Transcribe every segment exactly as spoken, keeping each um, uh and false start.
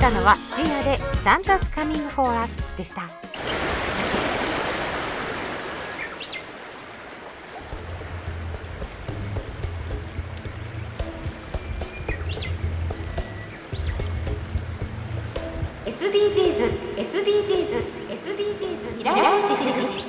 したのはシアでサンタスカミングフォーアスでした。エスディージーズ エスディージーズ エスディージーズ 未来都市富士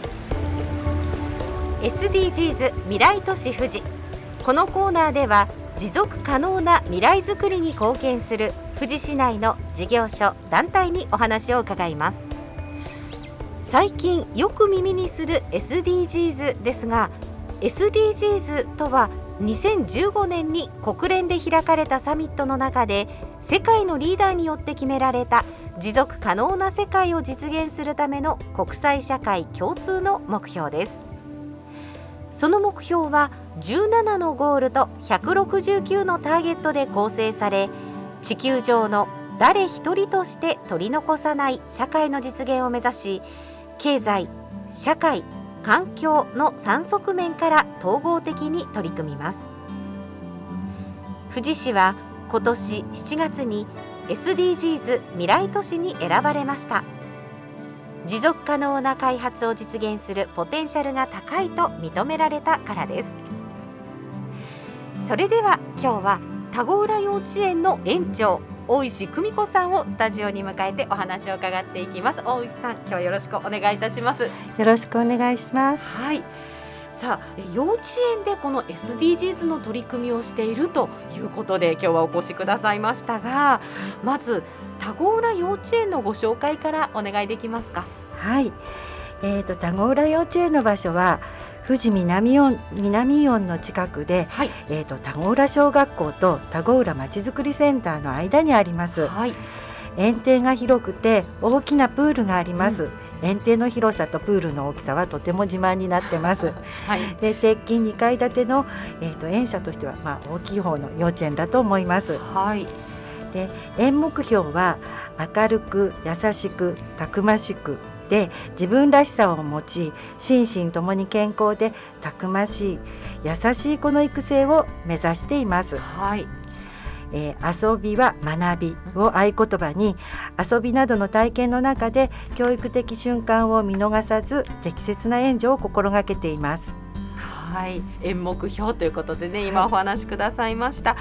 エスディージーズ 未来都市富士。このコーナーでは持続可能な未来づくりに貢献する富士市内の事業所団体にお話を伺います。最近よく耳にする エスディージーズ ですが、 エスディージーズ とはにせんじゅうごねんに国連で開かれたサミットの中で世界のリーダーによって決められた持続可能な世界を実現するための国際社会共通の目標です。その目標はじゅうななのゴールとひゃくろくじゅうきゅうのターゲットで構成され、地球上の誰一人として取り残さない社会の実現を目指し、経済、社会、環境のさん側面から統合的に取り組みます。富士市は今年しちがつに エスディージーズ 未来都市に選ばれました。持続可能な開発を実現するポテンシャルが高いと認められたからです。それでは今日は田子浦幼稚園の園長大石久美子さんをスタジオに迎えてお話を伺っていきます。大石さん、今日はよろしくお願いいたします。 よろしくお願いします。 はい、さあ幼稚園でこの エスディージーズ の取り組みをしているということで今日はお越しくださいましたが、まず田子浦幼稚園のご紹介からお願いできますか。 はい、えーと、田子浦幼稚園の場所は富士南イオン、南イオンの近くで、はい、えーと、田子浦小学校と田子浦まちづくりセンターの間にあります。はい、園庭が広くて大きなプールがあります。うん、園庭の広さとプールの大きさはとても自慢になってます。はい、で鉄筋にかい建ての、えーと、園舎としては、まあ、大きい方の幼稚園だと思います。はい、で園目標は明るく優しくたくましくで自分らしさを持ち、心身ともに健康でたくましい優しい子の育成を目指しています。はい、えー、遊びは学びを合言葉に、遊びなどの体験の中で教育的瞬間を見逃さず適切な援助を心がけています。 はい、園目標ということでね、今お話しくださいました。はい、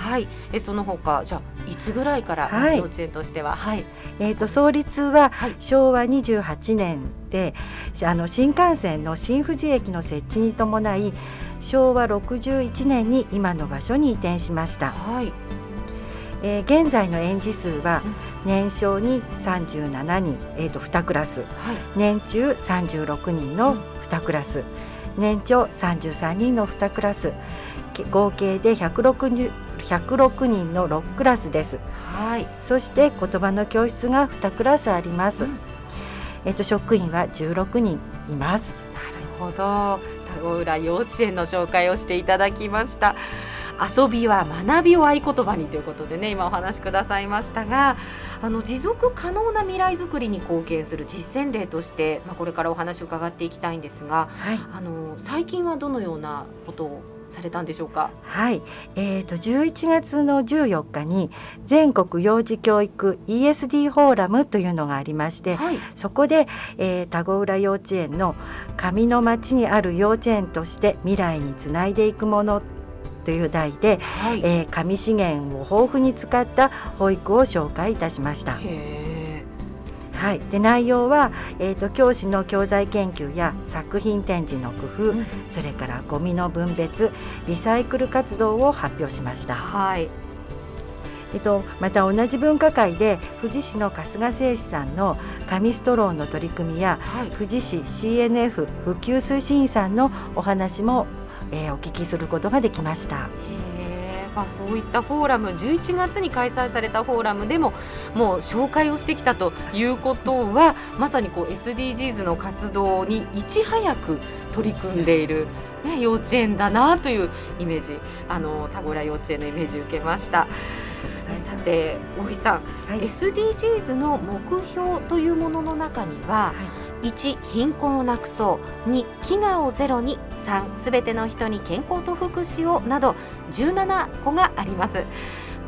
はい、えその他じゃあいつぐらいから幼稚園としては、はいはい、 えーと、創立はしょうわにじゅうはちねんで、あの新幹線の新富士駅の設置に伴いしょうわろくじゅういちねんに今の場所に移転しました。はい、えー、現在の園児数は年少にさんじゅうななにん、えーと、にクラス、はい、年中さんじゅうろくにんのにクラス、年長さんじゅうさんにんのにクラス、合計でひゃくろくにんのろくクラスです。はい、そして言葉の教室がにクラスあります。うん、えっと、職員はじゅうろくにんいます。 なるほど、田子浦幼稚園の紹介をしていただきました。遊びは学びを合言葉にということでね、今お話しくださいましたが、あの持続可能な未来づくりに貢献する実践例として、まあ、これからお話を伺っていきたいんですが、はい、あの最近はどのようなことをされたんでしょうか。 はい、えーと、じゅういちがつのじゅうよっかに全国幼児教育 イーエスディー フォーラムというのがありまして、はい、そこで、えー、田子浦幼稚園の上の町にある幼稚園として未来につないでいくものという題で、はい、えー、上資源を豊富に使った保育を紹介いたしました。へー、はい、で内容は、えーと、教師の教材研究や作品展示の工夫、うん、それからゴミの分別、リサイクル活動を発表しました。はい、えっと、また同じ分科会で富士市の春日誠司さんの紙ストローの取り組みや、はい、富士市 シーエヌエフ 普及推進員さんのお話もえー、お聞きすることができました。 へー、まあ、そういったフォーラム、じゅういちがつに開催されたフォーラムでももう紹介をしてきたということは、まさにこう エスディージーズ の活動にいち早く取り組んでいる、ね、幼稚園だなというイメージ、あの田子浦幼稚園のイメージを受けました。さて大石さん、はい、エスディージーズ の目標というものの中には、はい、いち貧困をなくそう、に飢餓をゼロに、さんすべての人に健康と福祉をなどじゅうななこがあります。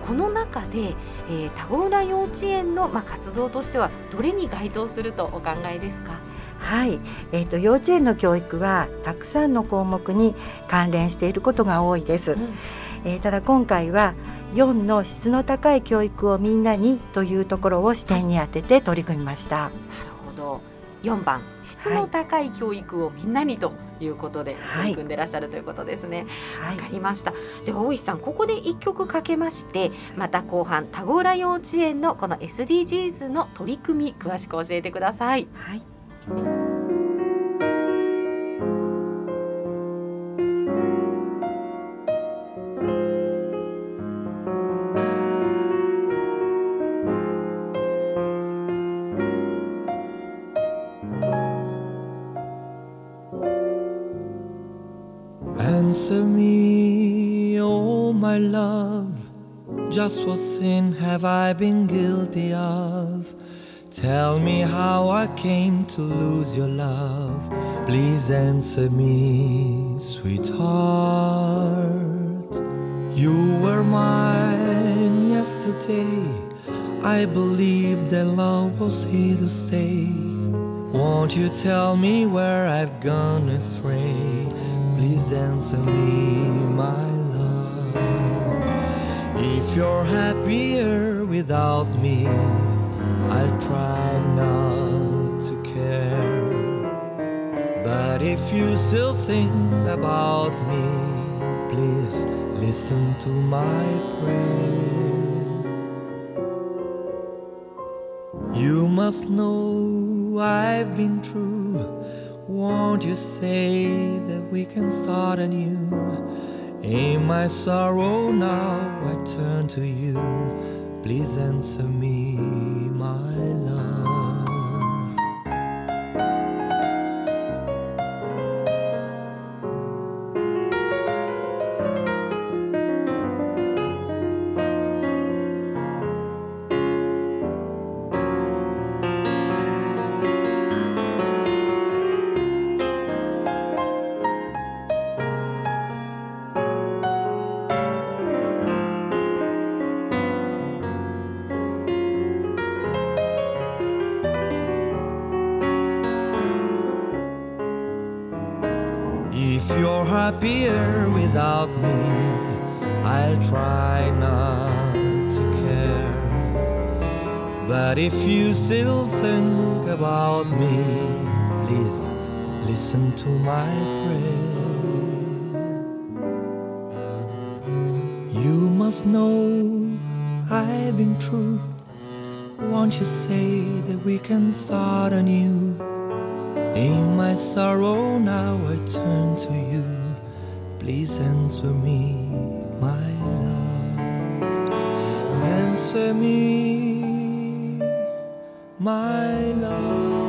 この中で、えー、田子浦幼稚園の、まあ、活動としてはどれに該当するとお考えですか？ はい、えーと、幼稚園の教育はたくさんの項目に関連していることが多いです、うんえー、ただ今回はよんの質の高い教育をみんなにというところを視点に当てて取り組みました。 なるほど。よんばん質の高い教育をみんなにということで取り組んでらっしゃるということですね。わ、はい、かりました。では大石さん、ここでいっきょくかけまして、また後半田子浦幼稚園のこの エスディージーズ の取り組み詳しく教えてください。 はい。 Answer me, oh my love, just what sin have I been guilty of? Tell me how I came to lose your love. Please answer me, sweetheart. You were mine yesterday. I believed that love was here to stay. Won't you tell me where I've gone astray? Please answer me, my love. If you're happier without me, I'll try not to care. But if you still think about me, please listen to my prayer. You must know I've been true. Won't you say that we can start anew? In my sorrow now I turn to you. Please answer me, my love. If you're happier without me, I'll try not to care. But if you still think about me, please listen to my prayer. You must know I've been true. Won't you say that we can start anew? In my sorrow now I turn to you. Please answer me, my love. Answer me, my love.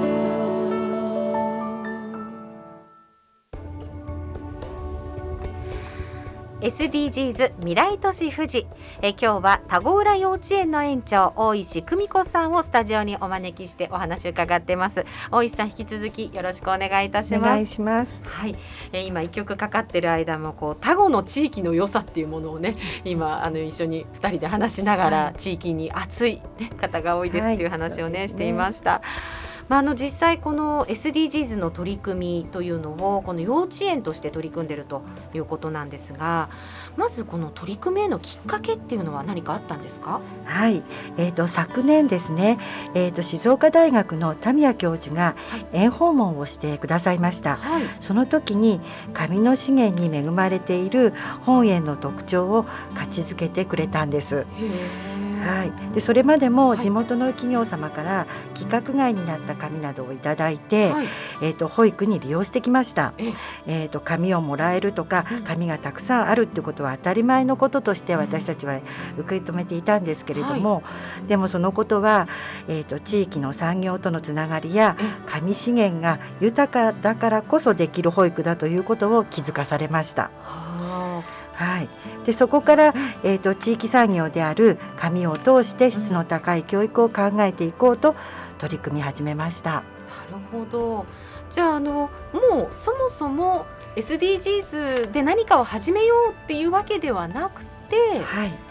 エスディージーズ 未来都市富士、え今日は田子浦幼稚園の園長大石久美子さんをスタジオにお招きしてお話を伺ってます。大石さん、引き続きよろしくお願いいたします。 お願いします。 はい、え今いっきょくかかってる間もこう田子の地域の良さっていうものをね、今あの一緒にふたりで話しながら、はい、地域に熱い、ね、方が多いですっていう話をね、はい、していました。まあ、あの実際この エスディージーズ の取り組みというのをこの幼稚園として取り組んでいるということなんですが、まずこの取り組みへのきっかけっていうのは何かあったんですか？ はい、えー、と昨年ですね、えー、と静岡大学の田宮教授が園訪問をしてくださいました、はい、その時に紙の資源に恵まれている本園の特徴を価値づけてくれたんです。へー、はい、でそれまでも地元の企業様から規格外になった紙などをいただいて、はい、えー、と保育に利用してきました。ええー、と紙をもらえるとか紙がたくさんあるってことは当たり前のこととして私たちは受け止めていたんですけれども、はい、でもそのことは、えー、と地域の産業とのつながりや紙資源が豊かだからこそできる保育だということを気づかされました。はい、でそこから、えー、と地域産業である紙を通して質の高い教育を考えていこうと取り組み始めました。 なるほど。じゃあ、あのもうそもそも エスディージーズ で何かを始めようっていうわけではなくて、 はい、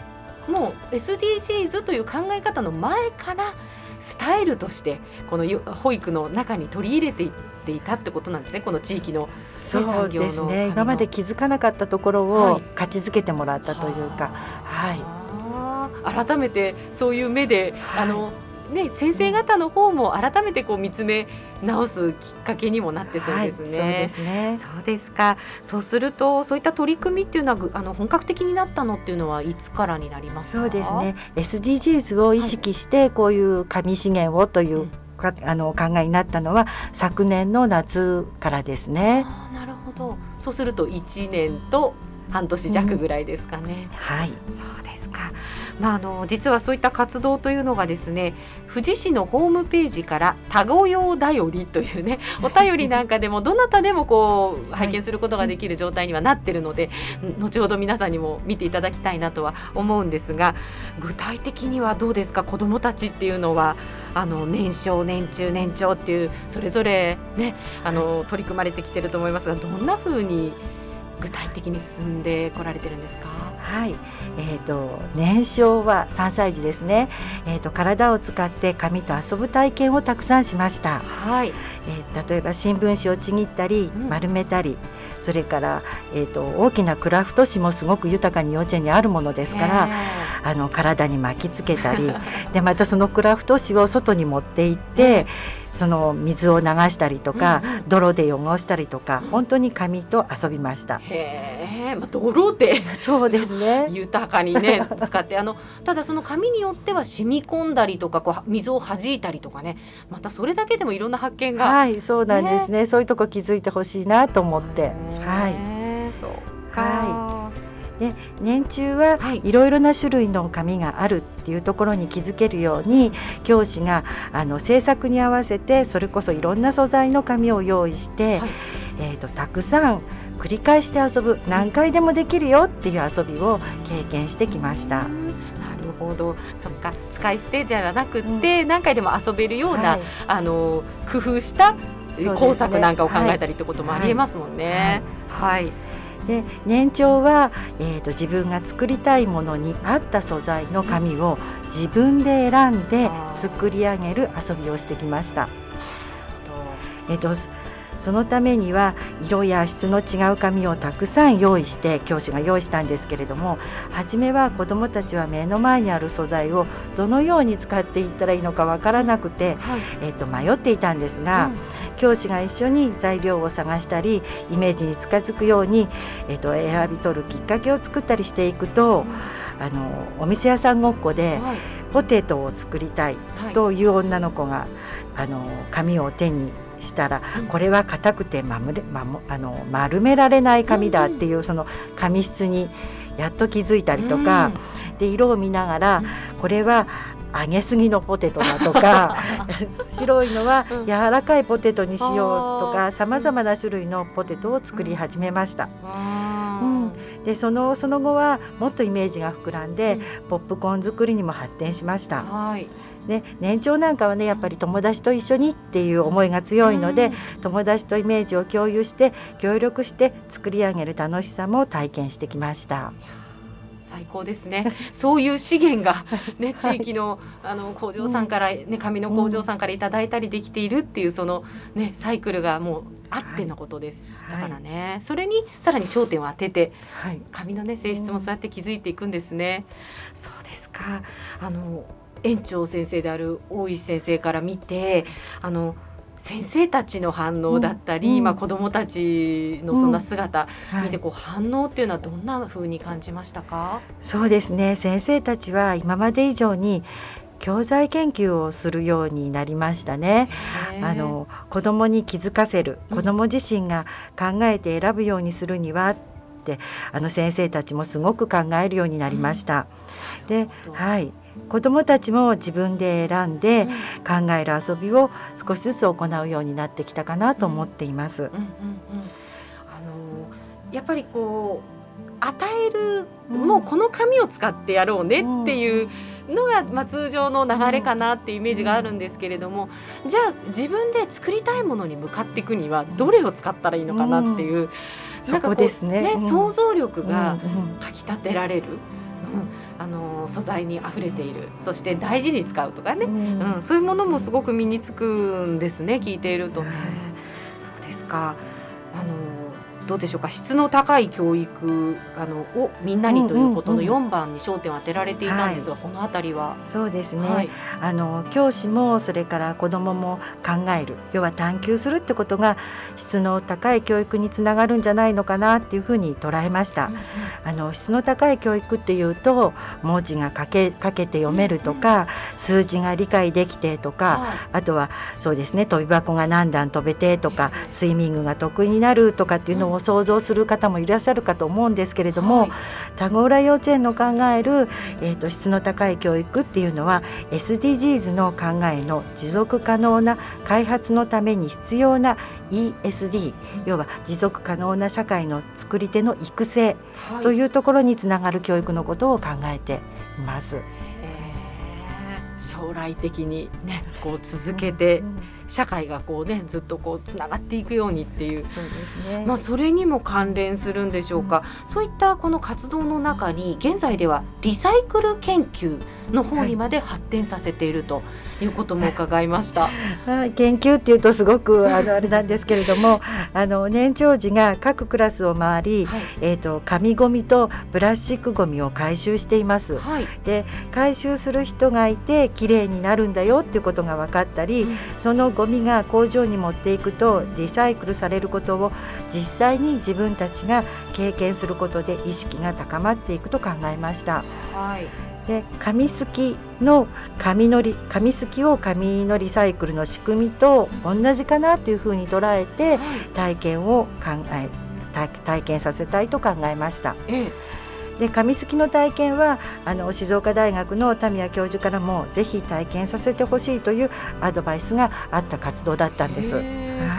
もう エスディージーズ という考え方の前からスタイルとしてこの保育の中に取り入れていっていたってことなんですね、この地域のそうですね、今まで気づかなかったところを価値づけてもらったというか、はいはい、改めてそういう目で、はい、あのね、先生方の方も改めてこう見つめ直すきっかけにもなってそうですね。 はい、そうですね。 そうですか。そうするとそういった取り組みっていうのはあの本格的になったのっていうのはいつからになりますか？ そうですね、 エスディージーズ を意識してこういう紙資源をという、はいかあの考えになったのは昨年の夏からですね。 あ、なるほど。そうするといちねんと半年弱ぐらいですかね。 うん、はい、 そうですか。まあ、あの実はそういった活動というのがですね、富士市のホームページから多語用だよりというね、お便りなんかでもどなたでもこう拝見することができる状態にはなっているので、はい、後ほど皆さんにも見ていただきたいなとは思うんですが、具体的にはどうですか？子どもたちっていうのはあの年少年中年長っていうそれぞれね、あの取り組まれてきてると思いますが、どんな風に具体的に進んでこられてるんですか？ はい、えーと、年少はさんさい児ですね、えーと、体を使って紙と遊ぶ体験をたくさんしました。 はい、 えー、例えば新聞紙をちぎったり、うん、丸めたり、それから、えーと、大きなクラフト紙もすごく豊かに幼稚園にあるものですから、あの体に巻きつけたりでまたそのクラフト紙を外に持って行って、その水を流したりとか、うんうん、泥で汚したりとか、本当に紙と遊びました。 へー、まあ、泥でそうですね、 豊かにね使ってあのただその紙によっては染み込んだりとかこう水を弾いたりとかね、またそれだけでもいろんな発見が、 はい、そうなんですね、そういうとこ気づいてほしいなと思って、はい、 そうか、 はい、で年中はいろいろな種類の紙があるっていうところに気づけるように、教師があの制作に合わせてそれこそいろんな素材の紙を用意して、はい、えーと、たくさん繰り返して遊ぶ、何回でもできるよっていう遊びを経験してきました。 なるほど、そっか、使い捨てじゃなくって、うん、何回でも遊べるような、はい、あの工夫した工作なんかを考えたりってこともありえますもんね。はい、はいはい、 で年長は、えーと、自分が作りたいものに合った素材の紙を自分で選んで作り上げる遊びをしてきました。えーとそのためには色や質の違う紙をたくさん用意して教師が用意したんですけれども、初めは子どもたちは目の前にある素材をどのように使っていったらいいのかわからなくて、はい、えーと、迷っていたんですが、うん、教師が一緒に材料を探したりイメージに近づくように、えーと、選び取るきっかけを作ったりしていくと、うん、あのお店屋さんごっこでポテトを作りたいという女の子が、はい、あの紙を手にしたら、うん、これは硬くてまむれ、まも、あの丸められない紙だっていう、うん、その紙質にやっと気づいたりとか、うん、で色を見ながら、うん、これは揚げすぎのポテトだとか白いのは柔らかいポテトにしようとか、さまざまな種類のポテトを作り始めました。うん、で その、その後はもっとイメージが膨らんで、うん、ポップコーン作りにも発展しました。はい、で年長なんかはね、やっぱり友達と一緒にっていう思いが強いので、うん、友達とイメージを共有して協力して作り上げる楽しさも体験してきました。 最高ですね。そういう資源が、ね、地域 の, あの工場さんから、ね、紙の工場さんからいただいたりできているっていうその、ね、サイクルがもうあってのことでしたからね、はい、それにさらに焦点を当てて、はい、紙の、ね、性質もそうやって気づいていくんですね。うん、そうですか。あの園長先生である大石先生から見て、あの先生たちの反応だったり、うんまあ、子どもたちのそんな姿、うん、見てこう反応っていうのはどんな風に感じましたか？ そうですね、先生たちは今まで以上に教材研究をするようになりましたね。あの子どもに気づかせる、子ども自身が考えて選ぶようにするにはって、あの先生たちもすごく考えるようになりました。うん、で、はい、子どもたちも自分で選んで考える遊びを少しずつ行うようになってきたかなと思っています。うんうんうんうん、 あのやっぱりこう与える、うん、もうこの紙を使ってやろうねっていうのが、まあ、通常の流れかなっていうイメージがあるんですけれども、うん、じゃあ自分で作りたいものに向かっていくにはどれを使ったらいいのかなっていう、うん、なんかこう、 そこですね、 ね、想像力がかきたてられる、 うん、あの素材にあふれている、そして大事に使うとかね、 うんうん、そういうものもすごく身につくんですね、聞いているとね。 はい、 そうですか。あのどうでしょうか、質の高い教育あのをみんなにということのよんばんに焦点を当てられていたんですが、 はい、 このあたりは。 そうですね、 はい、 あの教師もそれから子どもも考える、要は探求するってことが質の高い教育につながるんじゃないのかなっていうふうに捉えました。 うんうん、 あの質の高い教育っていうと文字が書け、書けて読めるとか、うんうん、数字が理解できてとか、はい、あとはそうですね、飛び箱が何段飛べてとか、スイミングが得意になるとかっていうのを想像する方もいらっしゃるかと思うんですけれども、はい、田子浦幼稚園の考える、えーと、質の高い教育っていうのは エスディージーズ の考えの持続可能な開発のために必要な イーエスディー、要は持続可能な社会の作り手の育成というところにつながる教育のことを考えています。 将来的に、ね、こう続けて、うんうん、社会がこう、ね、ずっとこうつながっていくようにっていう、 そうですね、 まあ、それにも関連するんでしょうか、うん、そういったこの活動の中に現在ではリサイクル研究の方にまで発展させているということも伺いました。 はい、はい、研究っていうとすごくあのあれなんですけれどもあの年長児が各クラスを回り、はい、えーと、紙ゴミとプラスチックゴミを回収しています、はい、で回収する人がいてきれいになるんだよっていうことが分かったり、うん、そのゴミが工場に持っていくとリサイクルされることを実際に自分たちが経験することで意識が高まっていくと考えました。 はい、 で紙すきの紙のり紙すきを紙のリサイクルの仕組みと同じかなというふうに捉えて体験を考え体験させたいと考えました。ええ、で紙すきの体験はあの静岡大学の田宮教授からもぜひ体験させてほしいというアドバイスがあった活動だったんです。はい、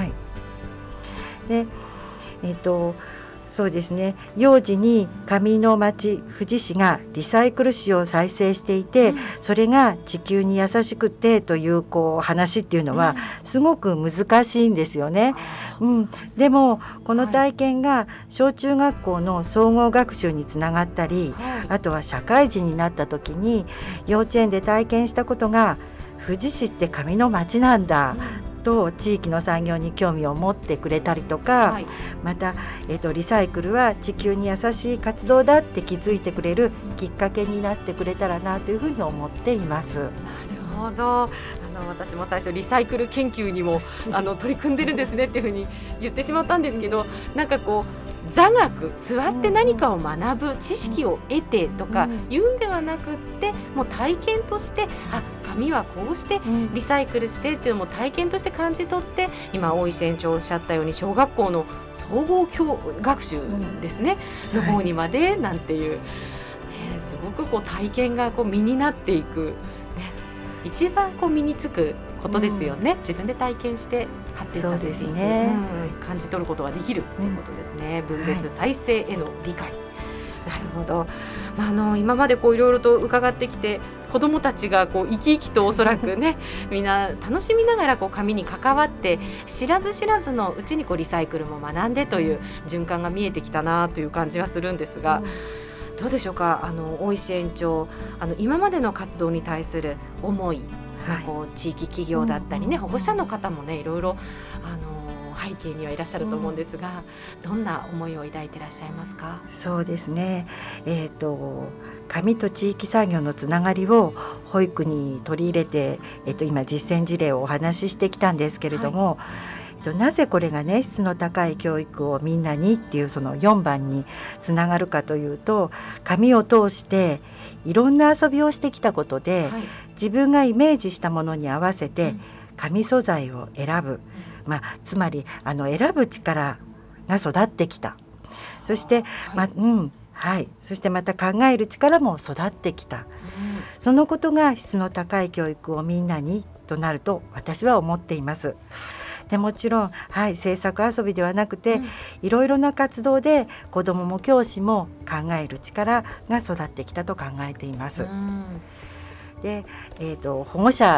でえっとそうですね、幼児に紙の町富士市がリサイクル紙を再生していて、うん、それが地球に優しくてというこう話っていうのはすごく難しいんですよね。うん、でもこの体験が小中学校の総合学習につながったり、はい、あとは社会人になった時に幼稚園で体験したことが富士市って紙の町なんだ、うんと地域の産業に興味を持ってくれたりとか、はい、また、えーと、リサイクルは地球に優しい活動だって気づいてくれるきっかけになってくれたらなというふうに思っています。なるほど。あの私も最初リサイクル研究にもあの取り組んでるんですねっていうふうに言ってしまったんですけど、なんかこう座学座って何かを学ぶ知識を得てとか言うんではなくって、もう体験としてあ紙はこうしてリサイクルしてっていうのも体験として感じ取って、今大石園長おっしゃったように小学校の総合教学習ですね、うん、の方にまでなんていう、ね、すごくこう体験がこう身になっていく、ね、一番こう身につくことですよね、うん、自分で体験して発展させていく、ね、うん、感じ取ることができるということですね、うん、分別再生への理解、はい、なるほど、まあ、あの今までこういろいろと伺ってきて子どもたちがこう生き生きとおそらくねみんな楽しみながらこう紙に関わって知らず知らずのうちにこうリサイクルも学んでという循環が見えてきたなという感じはするんですが、うん、どうでしょうか、あの大石園長、あの今までの活動に対する思い、はい、こう地域企業だったりね、保護者の方もねいろいろあの背景にはいらっしゃると思うんですが、うん、どんな思いを抱いていらっしゃいますか？ そうですね、えーと、紙と地域産業のつながりを保育に取り入れて、えーと、今実践事例をお話ししてきたんですけれども、はい、えーと、なぜこれがね質の高い教育をみんなにっていうそのよんばんにつながるかというと、紙を通していろんな遊びをしてきたことで、はい、自分がイメージしたものに合わせて紙素材を選ぶ、うん、まあ、つまりあの選ぶ力が育ってきた。そして、まうんはい、そしてまた考える力も育ってきた、うん、そのことが質の高い教育をみんなにとなると私は思っています。でもちろん、はい、制作遊びではなくて、うん、いろいろな活動で子どもも教師も考える力が育ってきたと考えています。うん、で、えーと、保護者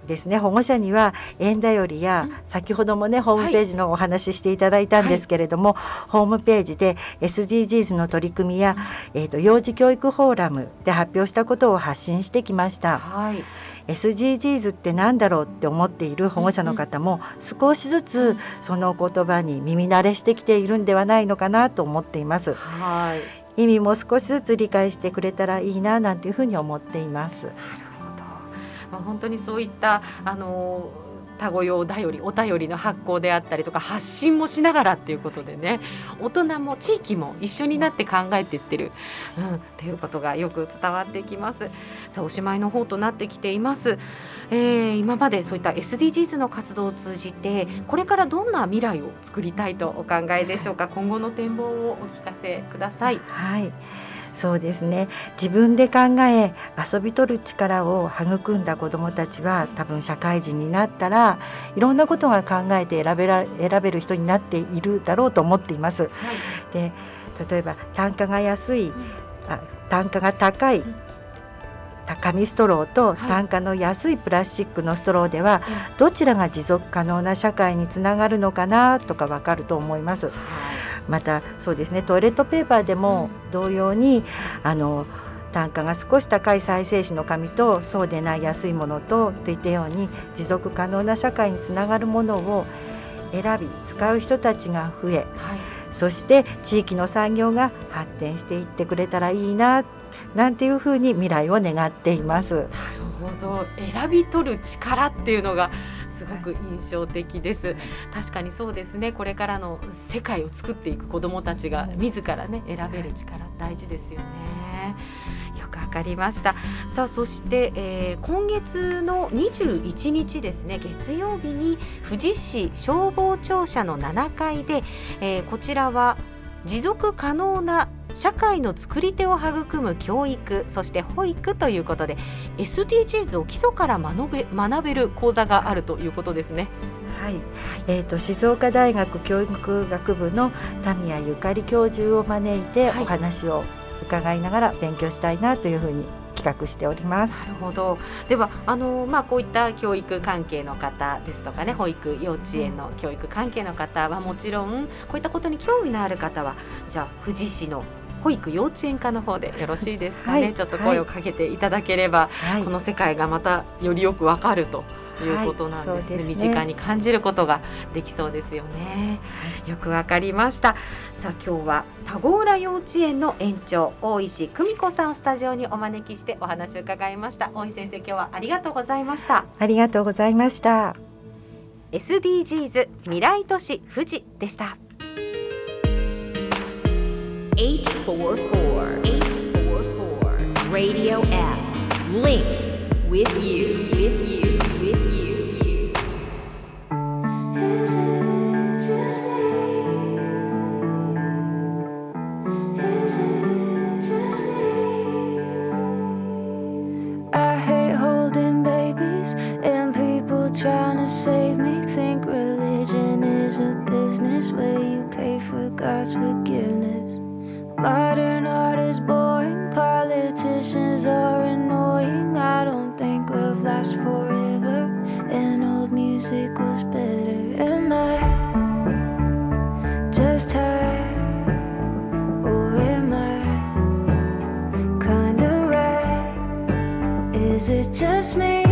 ですね、保護者には園だよりや、うん、先ほどもねホームページのお話ししていただいたんですけれども、はい、ホームページで エスディージーズ の取り組みや、うん、えーと、幼児教育フォーラムで発表したことを発信してきました、はい、エスディージーズ って何だろうって思っている保護者の方も少しずつその言葉に耳慣れしてきているんではないのかなと思っています。はい、意味も少しずつ理解してくれたらいいななんていうふうに思っています。 なるほど、まあ、本当にそういったあの多語用だよりお便りの発行であったりとか発信もしながらっていうことでね、大人も地域も一緒になって考えていってる、うん、っていうことがよく伝わってきます。さあおしまいの方となってきています、えー、今までそういった エスディージーズ の活動を通じてこれからどんな未来を作りたいとお考えでしょうか。今後の展望をお聞かせください。 はい、そうですね、自分で考え遊び取る力を育んだ子どもたちは多分社会人になったらいろんなことが考えて選べら、選べる人になっているだろうと思っています、はい、で例えば単価が安い、あ単価が高い紙ストローと単価の安いプラスチックのストローではどちらが持続可能な社会につながるのかなとか分かると思います。またそうですね、トイレットペーパーでも同様にあの単価が少し高い再生紙の紙とそうでない安いものとといったように持続可能な社会につながるものを選び使う人たちが増え、はい、そして地域の産業が発展していってくれたらいいななんていうふうに未来を願っています。なるほど、選び取る力っていうのがすごく印象的です、はい、確かにそうですね。これからの世界を作っていく子どもたちが自らね選べる力大事ですよね。よくわかりました。さあそして、えー、今月のにじゅういちにちですね、月曜日に富士市消防庁舎のななかいで、えー、こちらは持続可能な社会の作り手を育む教育、そして保育ということで エスディージーズ を基礎から学べ、学べる講座があるということですね。 はい、えーと、静岡大学教育学部の田宮ゆかり教授を招いてお話を伺いながら勉強したいなというふうに企画しております。 なるほど。ではあの、まあ、こういった教育関係の方ですとかね、保育幼稚園の教育関係の方はもちろん、こういったことに興味のある方はじゃあ富士市の保育幼稚園課の方でよろしいですかね、はい、ちょっと声をかけていただければ、はい、この世界がまたよりよくわかるということなんですね、はい、身近に感じることができそうですよね、はい、よくわかりました。さあ今日は田子浦幼稚園の園長大石久美子さんをスタジオにお招きしてお話を伺いました。大石先生、今日はありがとうございました。 ありがとうございました。 エスディージーズ 未来都市富士でした。エイトフォーフォー エイトフォーフォー Radio F Link with you with you with you Is it just me? Is it just me? I hate holding babies and people trying to save me. Think religion is a business where you pay for God's forgiveness.Modern art is boring, politicians are annoying. I don't think love lasts forever, and old music was better. Am I just tired, or am I kinda right? Is it just me?